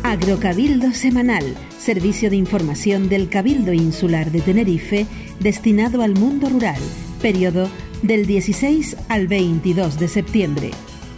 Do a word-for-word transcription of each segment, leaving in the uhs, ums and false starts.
Agrocabildo Semanal, servicio de información del Cabildo Insular de Tenerife destinado al mundo rural, periodo del dieciséis al veintidós de septiembre.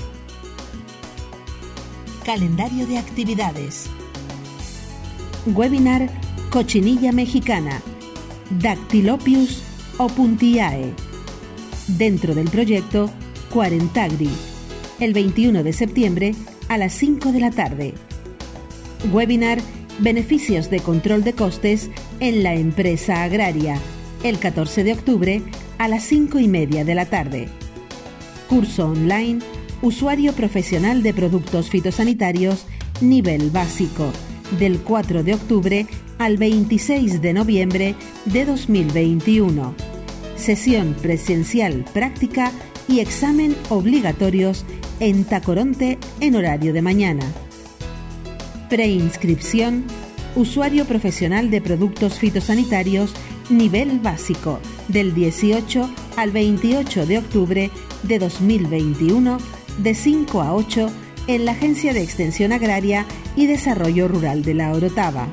Calendario de actividades. Webinar Cochinilla Mexicana, Dactylopius opuntiae. Dentro del proyecto Cuarentagri, el veintiuno de septiembre a las cinco de la tarde. Webinar Beneficios de control de costes en la empresa agraria, el catorce de octubre a las cinco y media de la tarde. Curso online Usuario profesional de productos fitosanitarios nivel básico, del cuatro de octubre al veintiséis de noviembre de dos mil veintiuno. Sesión presencial práctica y examen obligatorios en Tacoronte en horario de mañana. Preinscripción Usuario profesional de productos fitosanitarios nivel básico, del dieciocho al veintiocho de octubre de dos mil veintiuno, de cinco a ocho en la Agencia de Extensión Agraria y Desarrollo Rural de La Orotava.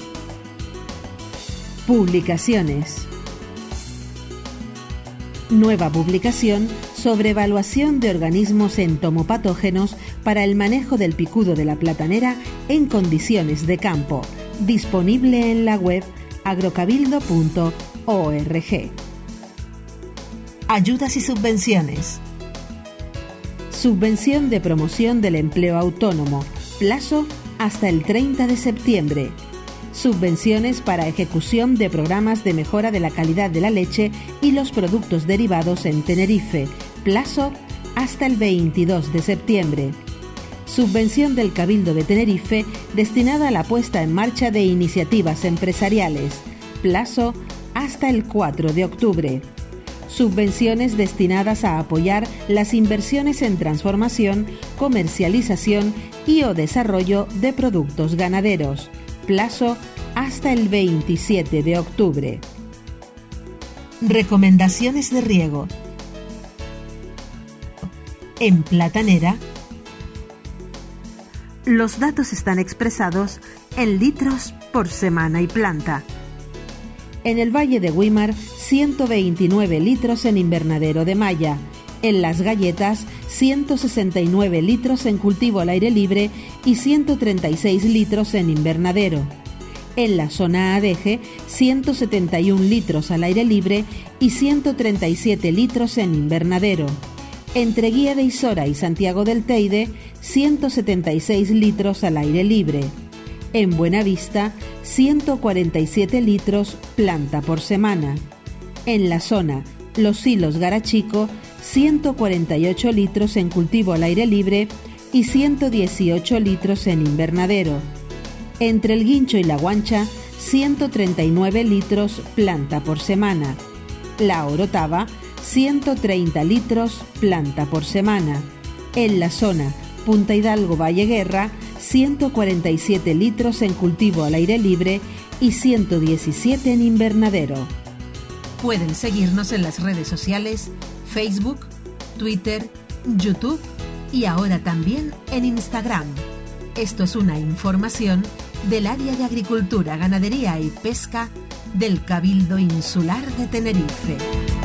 Publicaciones. Nueva publicación sobre evaluación de organismos entomopatógenos para el manejo del picudo de la platanera en condiciones de campo, disponible en la web agrocabildo punto org. Ayudas y subvenciones. Subvención de promoción del empleo autónomo, plazo hasta el treinta de septiembre. Subvenciones para ejecución de programas de mejora de la calidad de la leche y los productos derivados en Tenerife, plazo hasta el veintidós de septiembre. Subvención del Cabildo de Tenerife destinada a la puesta en marcha de iniciativas empresariales, plazo hasta el cuatro de octubre. Subvenciones destinadas a apoyar las inversiones en transformación, comercialización y o desarrollo de productos ganaderos, plazo hasta el veintisiete de octubre. Recomendaciones de riego. En platanera, los datos están expresados en litros por semana y planta. En el Valle de Güímar, ciento veintinueve litros en invernadero de malla. En Las Galletas, ciento sesenta y nueve litros en cultivo al aire libre y ciento treinta y seis litros en invernadero. En la zona Adeje, ciento setenta y un litros al aire libre y ciento treinta y siete litros en invernadero. Entre Guía de Isora y Santiago del Teide, ciento setenta y seis litros al aire libre. En Buenavista, ciento cuarenta y siete litros planta por semana. En la zona Los Silos Garachico, ciento cuarenta y ocho litros en cultivo al aire libre y ciento dieciocho litros en invernadero. Entre el Guincho y la Guancha, ciento treinta y nueve litros planta por semana. La Orotava, ciento treinta litros planta por semana. En la zona Punta Hidalgo Valle Guerra, ciento cuarenta y siete litros en cultivo al aire libre y ciento diecisiete en invernadero. Pueden seguirnos en las redes sociales Facebook, Twitter, YouTube y ahora también en Instagram. Esto es una información del Área de Agricultura, Ganadería y Pesca del Cabildo Insular de Tenerife.